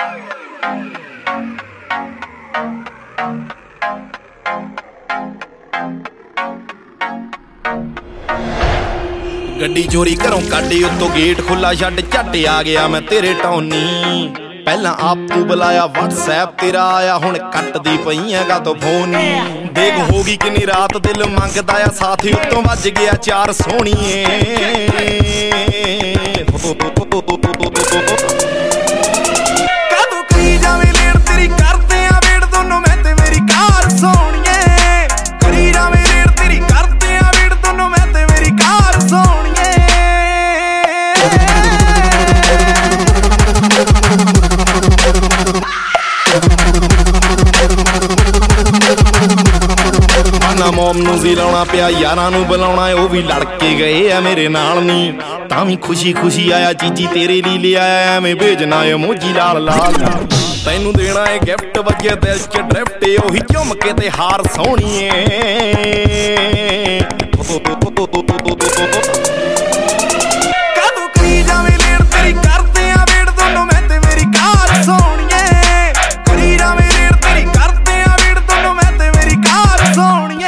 ਗੱਡੀ ਚੋਰੀ ਘਰੋਂ ਕੱਢੀ ਉੱਤੋਂ ਗੇਟ ਖੁੱਲਾ ਛੱਡ ਝੱਟ ਆ ਗਿਆ ਮੈਂ ਤੇਰੇ ਟੌਨੀ। ਪਹਿਲਾਂ ਆਪੂ ਬੁਲਾਇਆ WhatsApp ਤੇਰਾ ਆਇਆ ਹੁਣ ਕੱਟਦੀ ਪਈ ਹੈਗਾ ਤੋ ਫੋਨ। ਦੇਖ ਹੋ ਗਈ ਕਿੰਨੀ ਰਾਤ ਦਿਲ ਮੰਗਦਾ ਆ ਸਾਥੀ ਉੱਤੋਂ ਵੱਜ ਗਿਆ 4 ਸੋਹਣੀਏ। ਕਦੋਂ ਕਰੀ ਜਾਵੇਂ ਲੇਟ ਤੇਰੀ ਕਰਦੇ ਆ ਵੇੜ ਦੋਨੋਂ ਮੈਂ ਤੇ ਮੇਰੀ ਕਾਰ ਸੋਹਣੀਏ। ਕਰੀ ਜਾਵੇਂ ਲੇਟ ਤੇਰੀ ਕਰਦੇ ਆ ਵੇੜ ਦੋਨੋਂ ਮੈਂ ਤੇ ਮੇਰੀ ਕਾਰ ਸੋਹਣੀਏ। ਮੋਮ ਨੂੰ ਵੀ ਲਾਉਣਾ ਪਿਆ ਯਾਰਾਂ ਨੂੰ ਬੁਲਾਉਣਾ ਉਹ ਵੀ ਲੜ ਕੇ ਗਏ ਆ ਮੇਰੇ ਨਾਲ ਨੀ। ਤਾਂ ਵੀ ਖੁਸ਼ੀ ਖੁਸ਼ੀ ਆਇਆ ਚੀਜੀ ਤੇਰੇ ਲਈ ਲਿਆਇਆ ਐਵੇਂ ਭੇਜਣਾ ਇਮੋਜੀ ਲਾਲ ਲਾਲ। ਤੈਨੂੰ ਦੇਣਾ ਏ ਗਿਫਟ ਵੱਜੇ ਦਿਲ ਚ ਡਰਿਫਟ ਉਹੀ ਝੁਮਕੇ ਤੇ ਹਾਰ ਸੋਹਣੀਏ। ਕਦੋਂ ਕਰੀ ਜਾਵੇਂ ਲੇਟ ਤੇਰੀ ਕਰਦੇ ਆ ਵੇੜ ਦੋਨੋਂ ਮੈਂ ਤੇ ਮੇਰੀ ਕਾਰ ਸੋਹਣੀਏ। ਕਰੀ ਜਾਵੇਂ ਲੇਟ ਤੇਰੀ ਕਰਦੇ ਆ ਵੇੜ ਦੋਨੋਂ ਮੈਂ ਤੇ ਮੇਰੀ ਕਾਰ ਸੋਹਣੀਏ।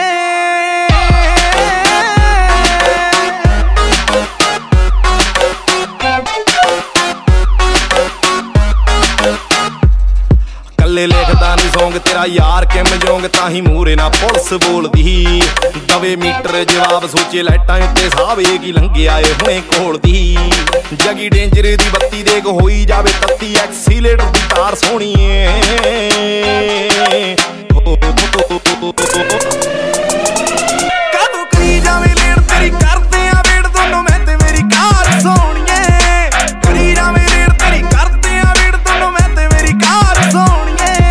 ਕੱਲੇ ਲਿਖਦਾ ਨੀ ਸੌਂਗ ਤੇਰਾ ਯਾਰ ਕਿਮ ਜੋਂਗ ਤਾਂ ਹੀ ਮੂਰੇ ਨਾ ਪੁਲਿਸ ਬੋਲਦੀ। ਦਵੇ ਮੀਟਰ ਜਵਾਬ ਸੋਚੇ ਲਾਈਟਾਂ ਉੱਤੇ ਸਾਵੇ ਕੀ ਲੰਘਿਆ ਏ ਹੁਣੇ ਘੋਲਦੀ। ਜਗੀ ਡੇਂਜਰ ਦੀ ਬੱਤੀ ਦੇਖ ਹੋਈ ਜਾਵੇ ਤੱਤੀ ਐਕਸੀਲੇਟਰ ਦੀ ਤਾਰ ਸੋਹਣੀਏ। ਕਦੋਂ ਕਰੀ ਜਾਵੇਂ ਲੇਟ ਤੇਰੀ ਕਰਦੇ ਆ ਵੇੜ ਦੋਨੋਂ ਮੈਂ ਤੇ ਮੇਰੀ ਕਾਰ ਸੋਹਣੀਏ। ਕਰੀ ਜਾਵੇਂ ਲੇਟ ਤੇਰੀ ਕਰਦੇ ਆ ਵੇੜ ਦੋਨੋਂ ਮੈਂ ਤੇ ਮੇਰੀ ਕਾਰ ਸੋਹਣੀਏ।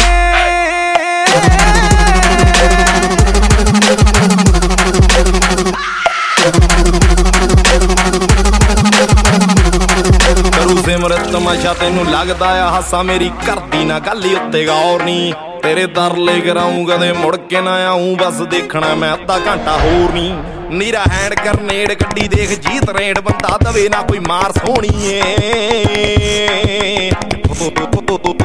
ਕਰੂ ਸਿਮਰਤ ਤਮਾਸ਼ਾ ਤੈਨੂੰ ਲੱਗਦਾ ਆ ਹਾਸਾ ਮੇਰੀ ਕਰਦੀ ਨਾ ਗੱਲ ਹੀ ਉੱਤੇ ਗੌਰ ਨੀ। ਤੇਰੇ ਦਰਲੇ ਕਰਾਊਂ ਕਦੇ ਮੁੜ ਕੇ ਨਾ ਆਊਂ ਬਸ ਦੇਖਣਾ ਮੈਂ ਅੱਧਾ ਘੰਟਾ ਹੋਰ ਨੀ। ਨੀਰਾ ਹੈਂਡ ਕਰਨੇੜ ਗੱਡੀ ਦੇਖ ਜੀਤ ਰੇਡ ਬੰਦਾ ਦਵੇ ਨਾ ਕੋਈ ਮਾਰ ਸੋਹਣੀਏ।